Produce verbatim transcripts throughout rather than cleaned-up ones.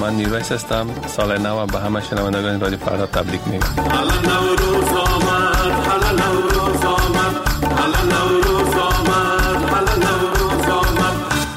من نیرویس هستم. سال نو به همه شنوندگان رادیو فردا تبریک میگم. حالا نوروز آمد، حالا نوروز آمد، حالا نوروز آمد، حالا نوروز آمد.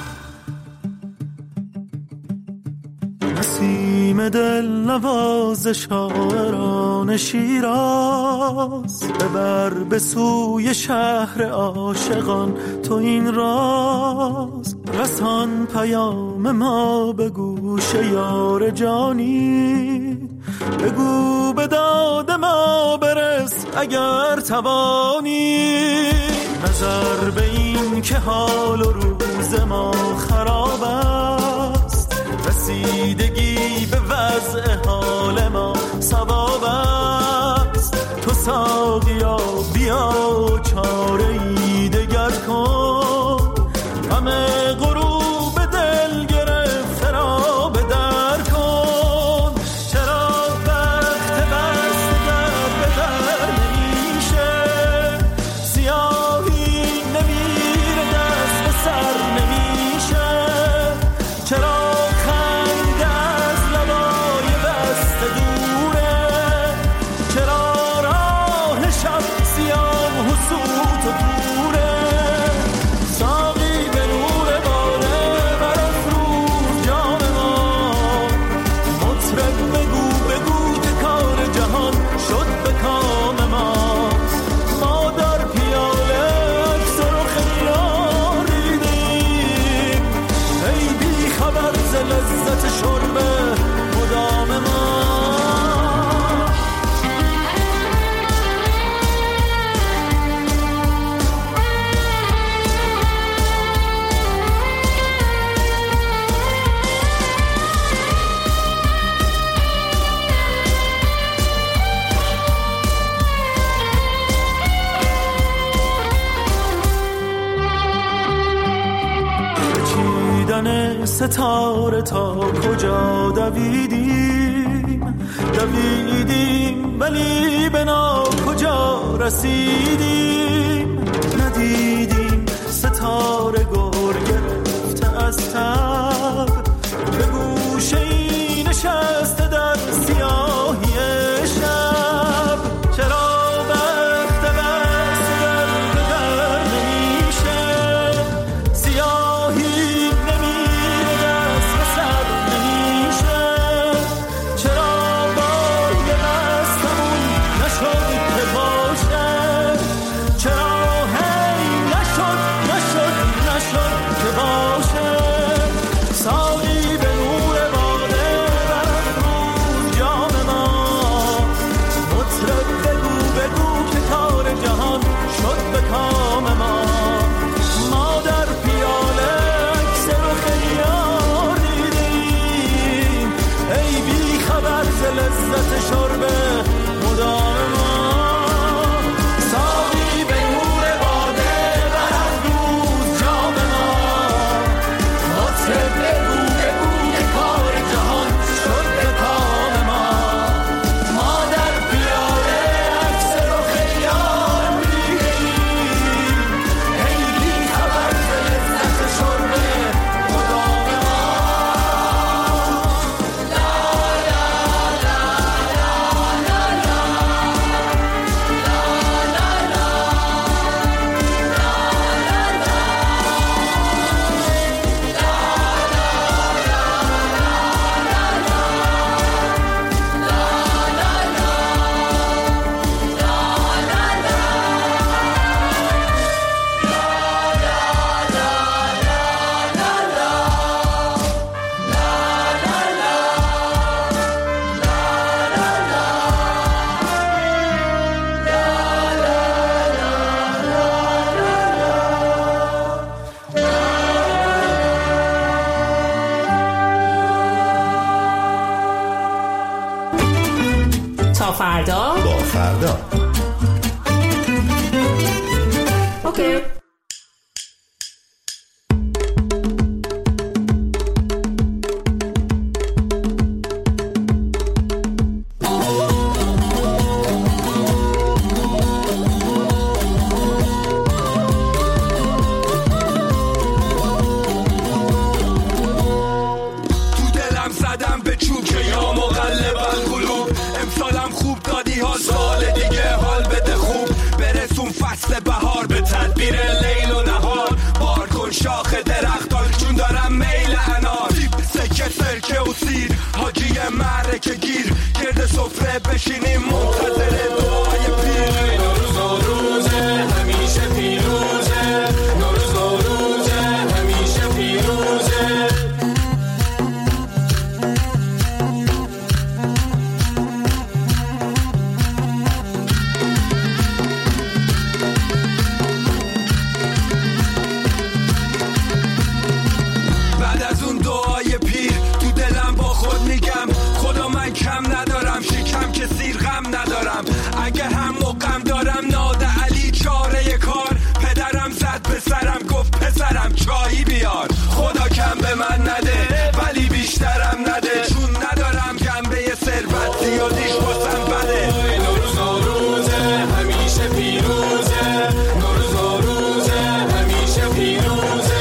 نسیم دل نواز شاعران شیراز، ببر به سوی شهر عاشقان تو این راز. رسان پیام ما به گوش یار جانی، بگو به داد ما برس اگر توانی. نظر به این که حال و روز ما خراب است، رسیدگی به وضع حال ما ثواب است. تو ساقیا بیا چاره ای دگر کن، همه غروب دل گرفته را به در کن. چرا وقت بست در به در نمیشه، سیاهی نمیره دست به سر نمیشه. چرا خند از لبای بسته دوره، چرا راه شب سیاه و سوت و دوره. ستاره تا کجا دویدیم دویدیم ولی به نا کجا رسیدیم. ندیدیم ستاره گر گرفته از تب، به گوشه ای نشسته در سیاهی شب. چرا وقت بست در به در نمیشه، سیاهی لذت شربه مدام ما. ساقی به نور باده برافروز جام ما. مطرب بگو بگو که کار جهان شد به کام ما. ما در پیاله عکس رخ یار می‌بینیم، ای بی خبر ز لذت شربه مدام ما. تا فردا با فردا. اوکی. تو دلم زدم به بشینیم منتظر دعای پیر. نوروز نوروزه همیشه پیروزه، نوروز نوروزه همیشه پیروزه. بعد از اون دعای پیر تو دلم با خود میگم خدا من کم ندارم، شکم که سیر غم ندارم. اگه هم مقام دارم ناده علی چاره کار، پدرم زد به سرم گفت پسرم چایی بیار. خدا کم به من نده ولی بیشترم نده، چون ندارم جنبه ثروت زیادیش واسم بده. نوروز نوروزه همیشه پیروزه، نوروز نوروزه همیشه پیروزه.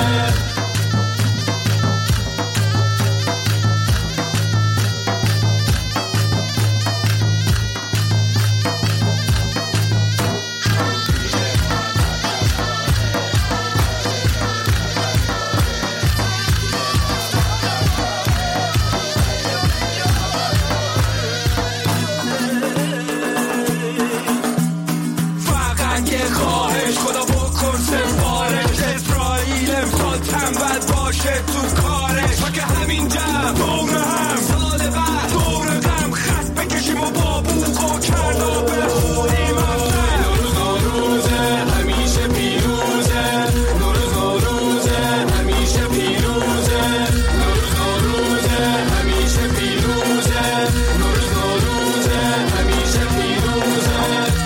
فقط یه خواهش خدا بکن سفارش، اسرائیل امسال تنبل باشه تو کارش. و که همین جمع دوره هم سال بعد دوره غم خط بکشیم و با بوق و کردا بخونیم افزن. نوروز نوروزه همیشه پیروزه، نوروز نوروزه همیشه پیروزه، نوروز نوروزه همیشه پیروزه، نوروز نوروزه همیشه پیروزه.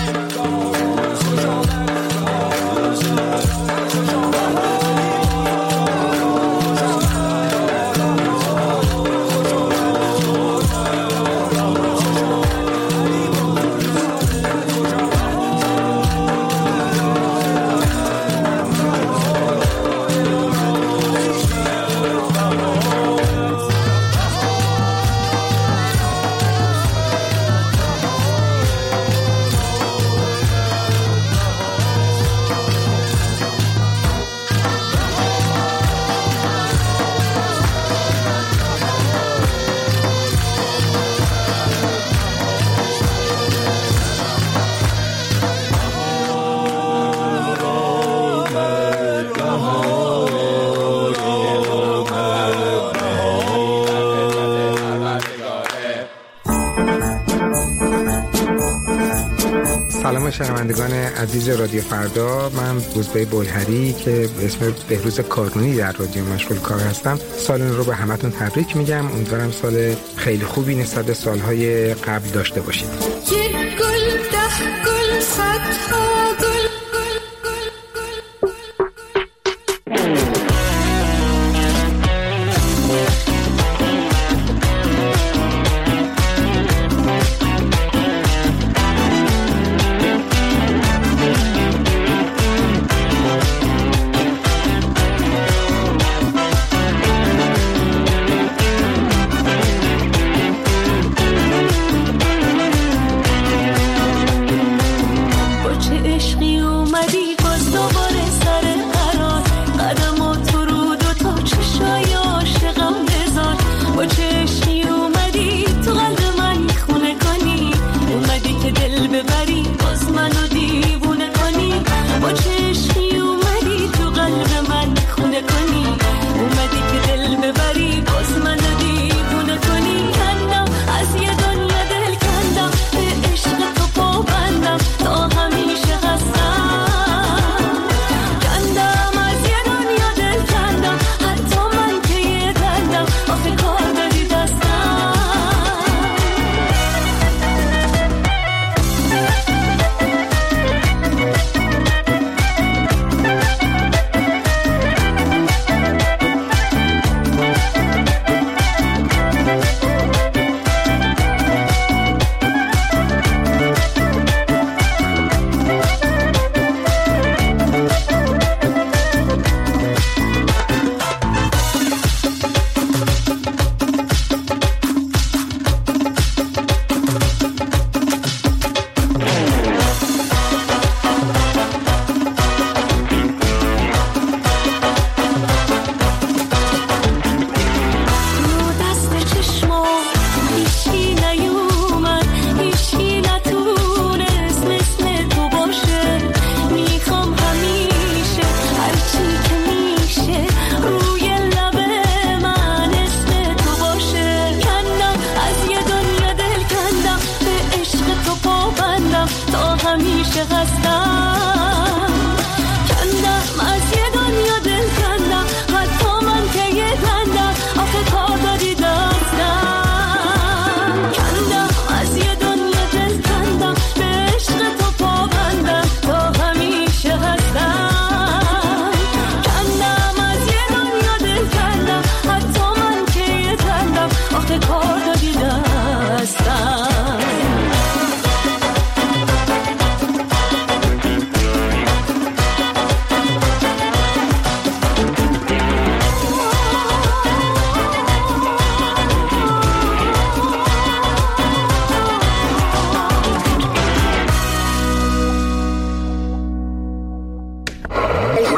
سلام شنوندگان عزیز رادیو فردا، من روزبه بلهری که به اسم بهروز کارونی در رادیو مشغول کار هستم. سال رو به همتون تبریک میگم. امیدوارم سال خیلی خوبی نسبت به سالهای قبل داشته باشید. یک گل، ده گل، صدها گل.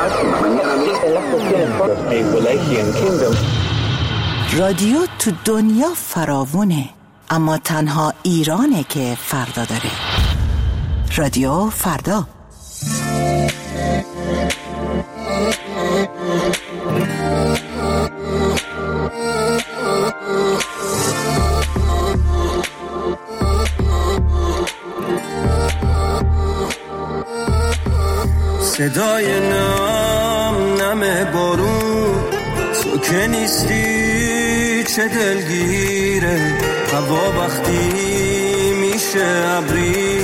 رادیو تو دنیا فراوونه، اما تنها ایرانه که فردا داره. رادیو فردا. صدای نم نم بارون، تو که نیستی چه دلگیره. هوا وقتی میشه ابری،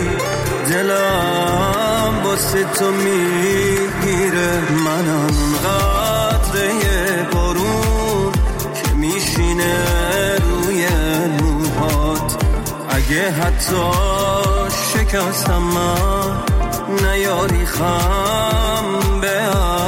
دلم واسه تو میگیره. منم قطره بارون که میشینه روی موهات. اگه حتی شکستم من، نیاری خم به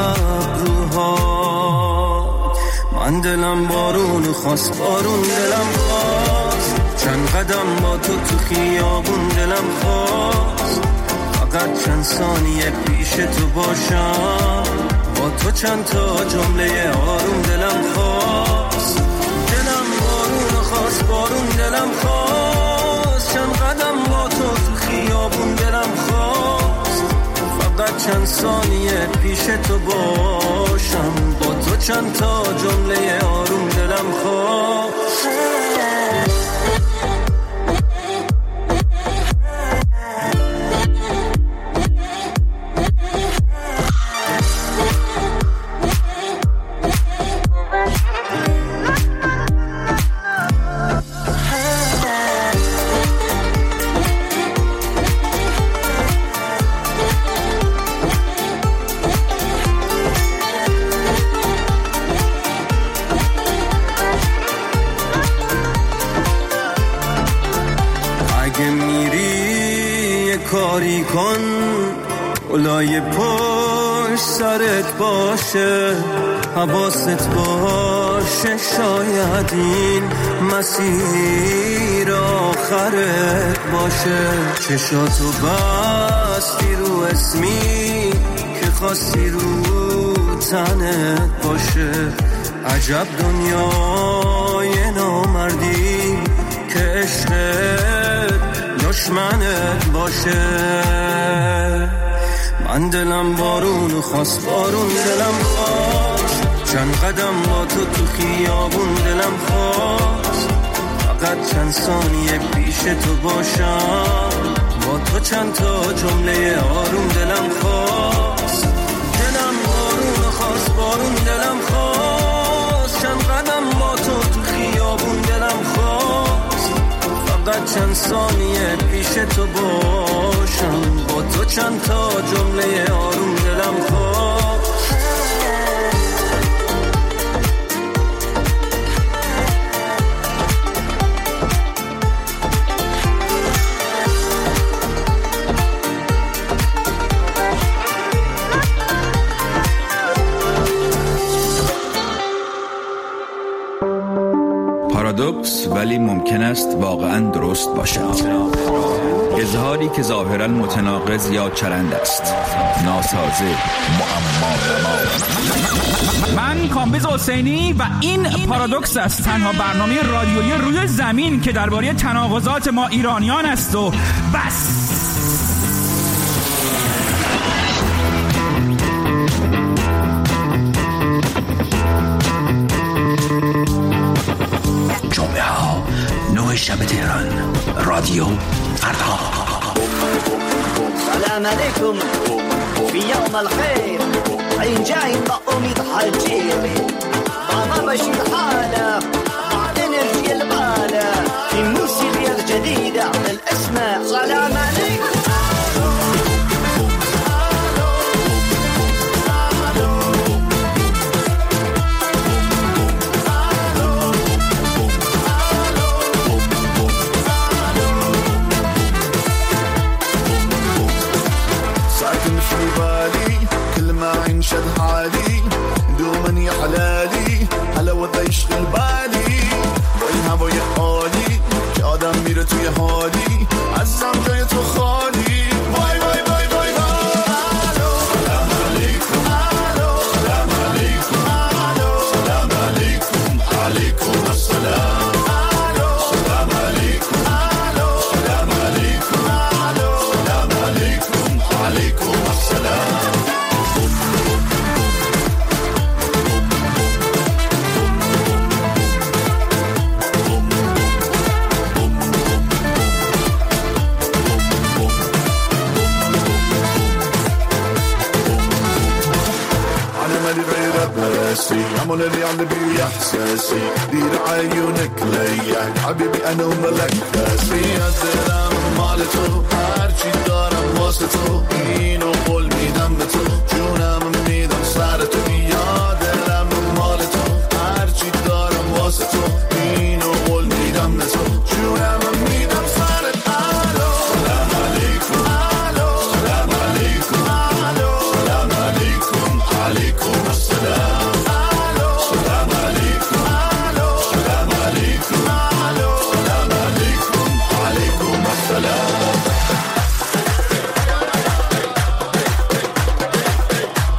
ابروها. من دلم بارون خواست، بارون دلم خواست. چند قدم با تو تو خیابون دلم خواست. فقط چند ثانیه پیش تو باشم، با تو چند تا جمله آروم دلم خواست. دلم بارون خواست، بارون دلم خواست. چند قدم با تو تو خیابون دلم خواست. فقط چند ثانیه پیش تو باشم، با تو چند تا جمله آروم دلم خواست. کاری کن اولای پشت سرت باشه، حواست باشه. شاید این مسیر آخرت باشه. چشاتو بستی رو اسمی که خواستی رو تنت باشه. عجب دنیای نامردی که عشقت دشمنت باشه. من دلم بارون خواست، بارون دلم خواست. چند قدم با تو تو خیابون دلم خواست. فقط چند ثانیه پیش تو باشم، با تو چند تا جمله آروم دلم خواست. دلم بارون خواست، بارون دلم خواست. چند قدم با تو تو خیابون دلم خواست. فقط چند ثانیه پیش تو باشم، با تو چند تا جمله آروم دلم خواست. پارادوکس ولی ممکن است واقعاً درست باشد. اظهاری که ظاهراً متناقض یا چرند است، ناسازه، معما. من کامبیز حسینی و این پارادوکس است، تنها برنامه رادیویی روی زمین که درباره تناقضات ما ایرانیان است و بس. جمعه ها نه شب تهران، رادیو فردا. سلام علیکم فی یوم الخیر. این جای با امید حجیبی بابا بشید حاله مع انرژی الباله في موسيقى الجديدة للاسماء. سلام علیکم. شد حالي دوما يا حلالي حلاوة يشغل بالي با این هوای عالی که آدم میره توی حالی عزیزم جای تو خالی. وای وای وای وای وای. سلام علیکم. عملي غير باسي عمل اللي عندي بإحساسي دير عيونك ليا حبيبي أنا وملك باسي دلم مال تو هرچی دارم واسه تو اینو قول میدم به تو جونم میدم سر تو یا دلم مال تو هرچی دارم واسه تو اینو قول میدم به تو جونم میدم سر الو سلام علیکم الو سلام علیکم الو سلام علیکم علیکم السلام الو سلام علیکم الو سلام علیکم الو سلام علیکم علیکم السلام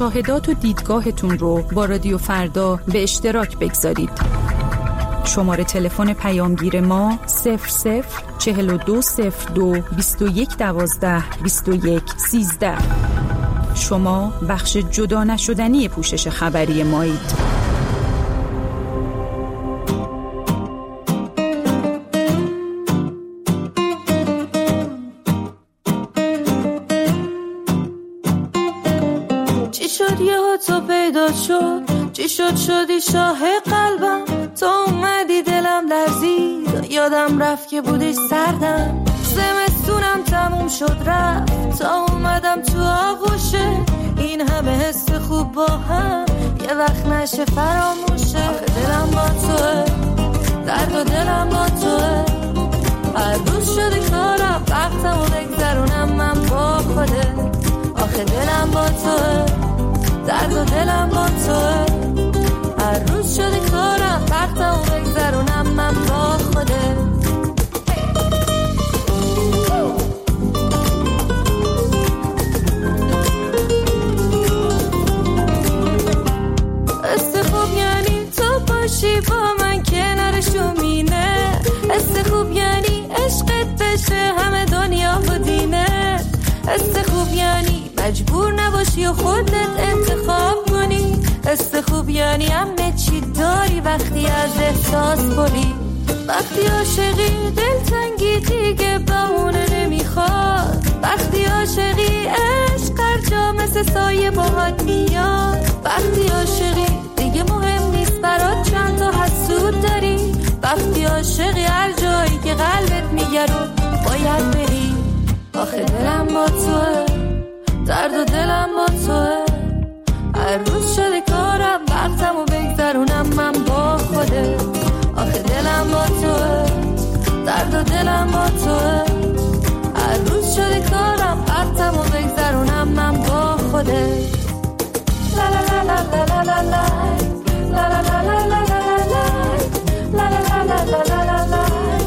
مشاهدات و دیدگاهتون رو با رادیو فردا به اشتراک بگذارید. شماره تلفن پیامگیر ما صفر صفر چهل و دو صفر دو بیست و یک دوازده بیست و یک سیزده. شما بخش جدا نشدنی پوشش خبری مایید. چی شد یه تو پیدا شد، چی شد شدی شاه قلبم، تو اومدی دلم لرزید، یادم رفت که بودی سردم، زمستونم تموم شد رفت، تا اومدم تو آغوشه، این همه حس خوب با هم یه وقت نشه فراموشه. آخه دلم با توه، درد و دلم با توه، هر روز شده کارم وقتمو بگذرونم من با خوده. آخه دلم با توه، درد و دلم با توه، هر روز شده کارم وقتمو بگذرونم من با خوده. است خوب یعنی تو باشی با من کنارشو مینه، است خوب یعنی عشقت بشه همه دنیا و دینه، است خوب یعنی مجبور نباشی و خودت انتخاب کنی، است خوب یعنی همه چی داری وقتی از احساس بری، وقتی عاشقی دلتنگی دیگه بهونه نمیخواد، وقتی عاشقی عشق هر جا مثل سایه باهات میاد، وقتی عاشقی دیگه مهم نیست برات چند تا حسود داری، وقتی عاشقی هر جایی که قلبت میگه رو باید بری. آخه دلم با توه، درد و دلم با توه، هر روز شده کارم وقتمو بگذرونم من با خوده. آخه دلم با توه، درد و دلم با توه، هر روز شده کارم وقتمو بگذرونم من با خوده. لا لا لا لا لا لا لا لا لا لا لا لا لا لا لا لا لا لا.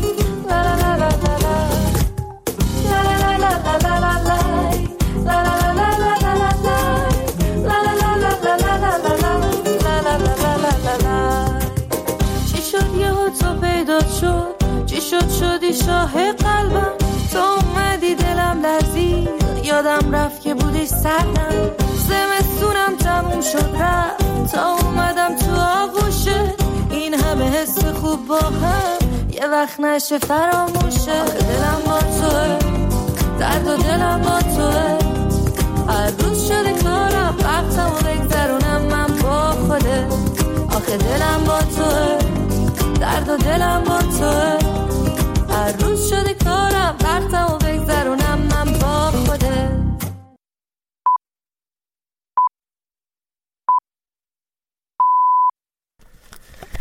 چی شد یه تو پیدا شد، چی شد شدی شاه قلبم، تو اومدی دلم لرزید، یادم رفت که بودی سردم، زمستونم تموم شد رفت، تا اومدم تو آغوشه، این همه حس خوب با هم یه وقت نشه فراموشه. آخه دلم با توه، درد و دلم با توه، هر روز شده کارم وقتمو بگذرونم من با خوده. آخه دلم با توه، درد و دلم با توه،